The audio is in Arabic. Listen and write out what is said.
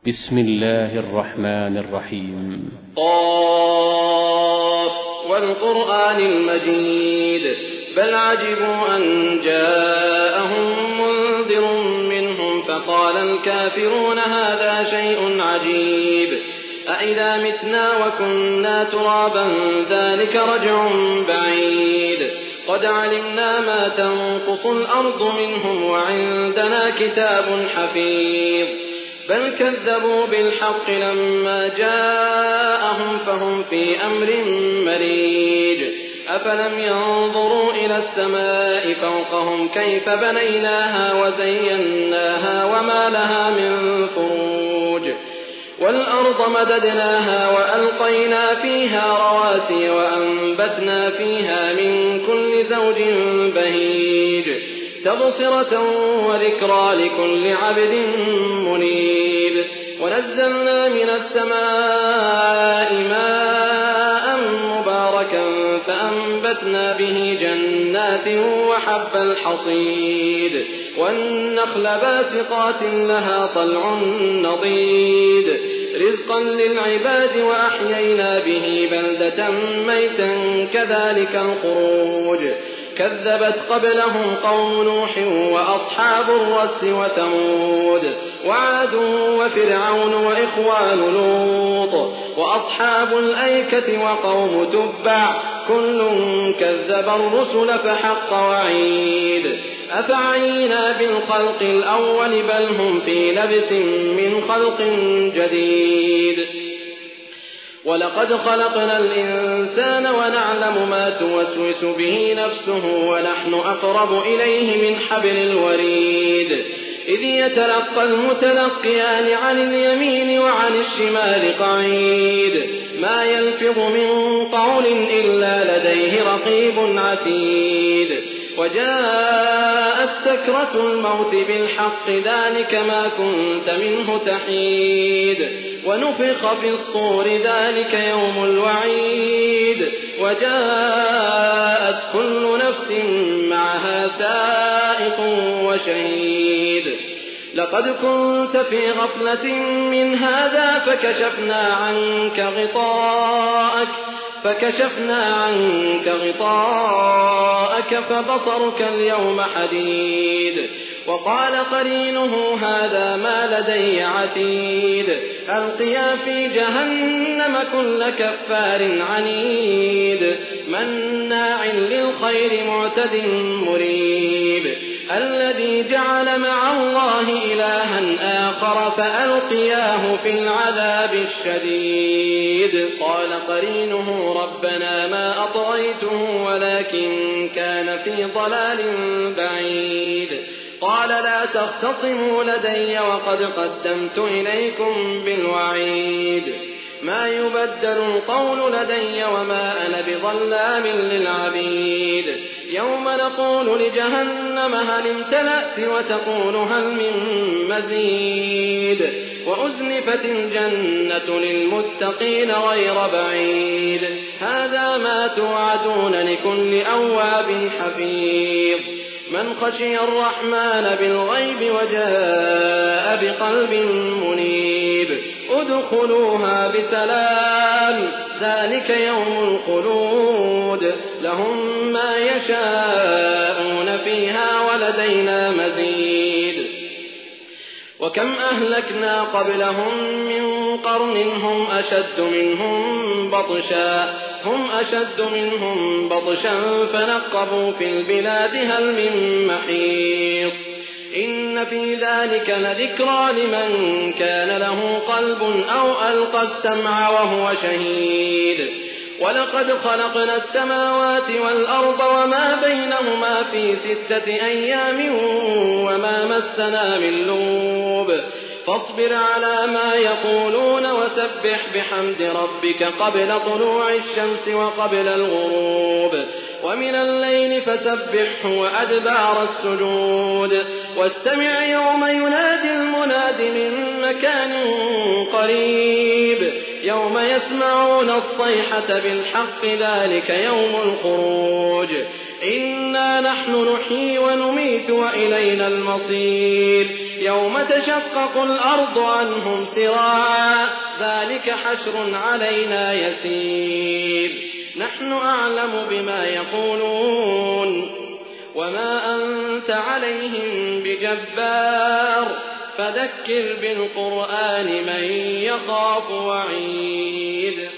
بسم الله الرحمن الرحيم. قاف والقرآن المجيد بل عجبوا أن جاءهم منذر منهم فقال الكافرون هذا شيء عجيب أإذا متنا وكنا ترابا ذلك رجع بعيد قد علمنا ما تنقص الأرض منهم وعندنا كتاب حفيظ بل كذبوا بالحق لما جاءهم فهم في أمر مريج أفلم ينظروا إلى السماء فوقهم كيف بنيناها وزيناها وما لها من فروج والأرض مددناها وألقينا فيها رواسي وأنبتنا فيها من كل زوج بهيج تبصرة وذكرى لكل عبد منيب ونزلنا من السماء ماء مباركا فأنبتنا به جنات وحب الحصيد والنخل باسقات لها طلع نضيد رزقا للعباد وأحيينا به بلدة ميتا كذلك الخروج كذبت قبلهم قوم نوح وأصحاب الرس وثمود وعاد وفرعون وإخوان لوط وأصحاب الأيكة وقوم تبع كل كذب الرسل فحق وعيد أفعينا بالخلق الأول بل هم في لبس من خلق جديد ولقد خلقنا الإنسان ونعلم ما توسوس به نفسه ونحن أقرب إليه من حبل الوريد إذ يتلقى المتلقيان عن اليمين وعن الشمال قعيد ما يلفظ من قول إلا لديه رقيب عتيد وجاءت سكرة الموت بالحق ذلك ما كنت منه تحيد ونفخ في الصور ذلك يوم الوعيد وجاءت كل نفس معها سائق وشهيد لقد كنت في غفلة من هذا فكشفنا عنك غطاءك فبصرك اليوم حديد وقال قرينه هذا ما لدي عتيد ألقيا في جهنم كل كفار عنيد مناع للخير معتد مريب الذي جعل مع الله إلها آخر فألقياه في العذاب الشديد قال قرينه ربنا ما أطغيته ولكن كان في ضلال بعيد قال لا تختصموا لدي وقد قدمت إليكم بالوعيد ما يبدل القول لدي وما أنا بظلام للعبيد يوم نقول لجهنم هل امتلأت وتقول هل من مزيد وأزلفت الجنة للمتقين غير بعيد هذا ما توعدون لكل أواب حفيظ من خشي الرحمن بالغيب وجاء بقلب منيب ادخلوها بسلام ذلك يوم الخلود لهم ما يشاءون فيها ولدينا مزيد وكم أهلكنا قبلهم من قرن هم أشد منهم بطشا فنقبوا في البلاد هل من محيص إن في ذلك لذكرى لمن كان له قلب أو ألقى السمع وهو شهيد ولقد خلقنا السماوات والأرض وما بينهما في 6 أيام وما مسنا من لغوب فاصبر على ما يقولون وسبح بحمد ربك قبل طلوع الشمس وقبل الغروب ومن الليل فسبحه وأدبار السجود واستمع يوم ينادي المناد من مكان قريب يوم يسمعون الصيحة بالحق ذلك يوم الخروج إنا نحن نحيي ونميت وإلينا المصير يوم تشقق الأرض عنهم سراعا ذلك حشر علينا يسير نحن أعلم بما يقولون وما أنت عليهم بجبار فذكر بالقرآن من يخاف وعيد